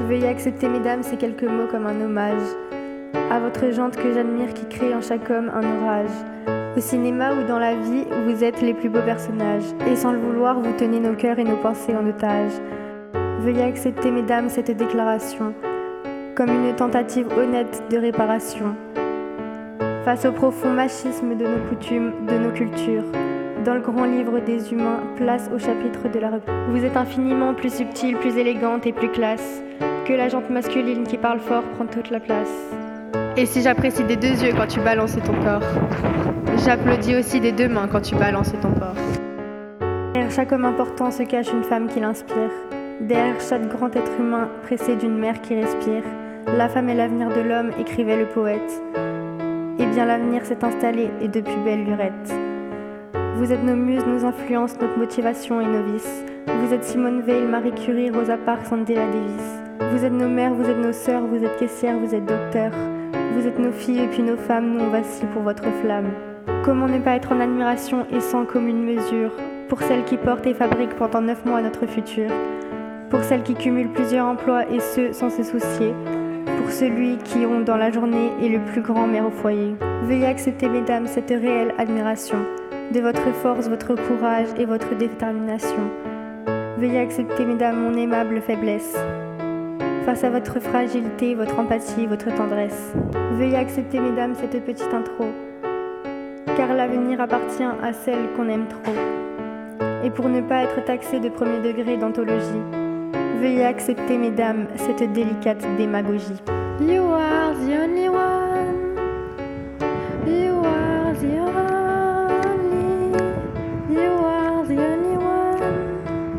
Veuillez accepter, mesdames, ces quelques mots comme un hommage à votre jante que j'admire qui crée en chaque homme un orage. Au cinéma ou dans la vie, vous êtes les plus beaux personnages, et sans le vouloir, vous tenez nos cœurs et nos pensées en otage. Veuillez accepter, mesdames, cette déclaration comme une tentative honnête de réparation face au profond machisme de nos coutumes, de nos cultures. Dans le grand livre des humains, place au chapitre de la rupture. Vous êtes infiniment plus subtile, plus élégante et plus classe que la jante masculine qui parle fort prend toute la place. Et si j'apprécie des deux yeux quand tu balances ton corps, j'applaudis aussi des deux mains quand tu balances ton corps. Derrière chaque homme important se cache une femme qui l'inspire. Derrière chaque grand être humain pressé d'une mère qui respire, la femme est l'avenir de l'homme, écrivait le poète. Eh bien l'avenir s'est installé et depuis belle lurette. Vous êtes nos muses, nos influences, notre motivation et nos vices. Vous êtes Simone Veil, Marie Curie, Rosa Parks, Angela Davis. Vous êtes nos mères, vous êtes nos sœurs, vous êtes caissières, vous êtes docteurs. Vous êtes nos filles et puis nos femmes, nous on vacille pour votre flamme. Comment ne pas être en admiration et sans commune mesure pour celles qui portent et fabriquent pendant 9 mois notre futur, pour celles qui cumulent plusieurs emplois et ce sans se soucier, pour celui qui ont dans la journée est le plus grand mère au foyer. Veuillez accepter, mesdames, cette réelle admiration de votre force, votre courage et votre détermination. Veuillez accepter, mesdames, mon aimable faiblesse face à votre fragilité, votre empathie, votre tendresse. Veuillez accepter, mesdames, cette petite intro, car l'avenir appartient à celle qu'on aime trop. Et pour ne pas être taxé de premier degré d'anthologie, veuillez accepter, mesdames, cette délicate démagogie. You are the only one. You are the only. You are the only one.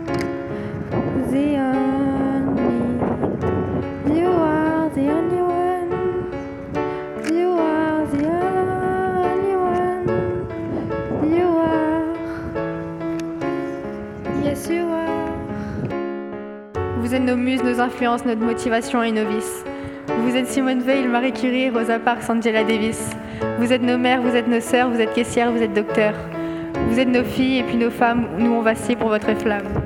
The only. You are the only one. You are the only one. You are. Yes, you are. Vous êtes nos muses, nos influences, notre motivation et nos vices. Vous êtes Simone Veil, Marie Curie, Rosa Parks, Angela Davis. Vous êtes nos mères, vous êtes nos sœurs, vous êtes caissières, vous êtes docteurs. Vous êtes nos filles et puis nos femmes, nous on vacille pour votre flamme.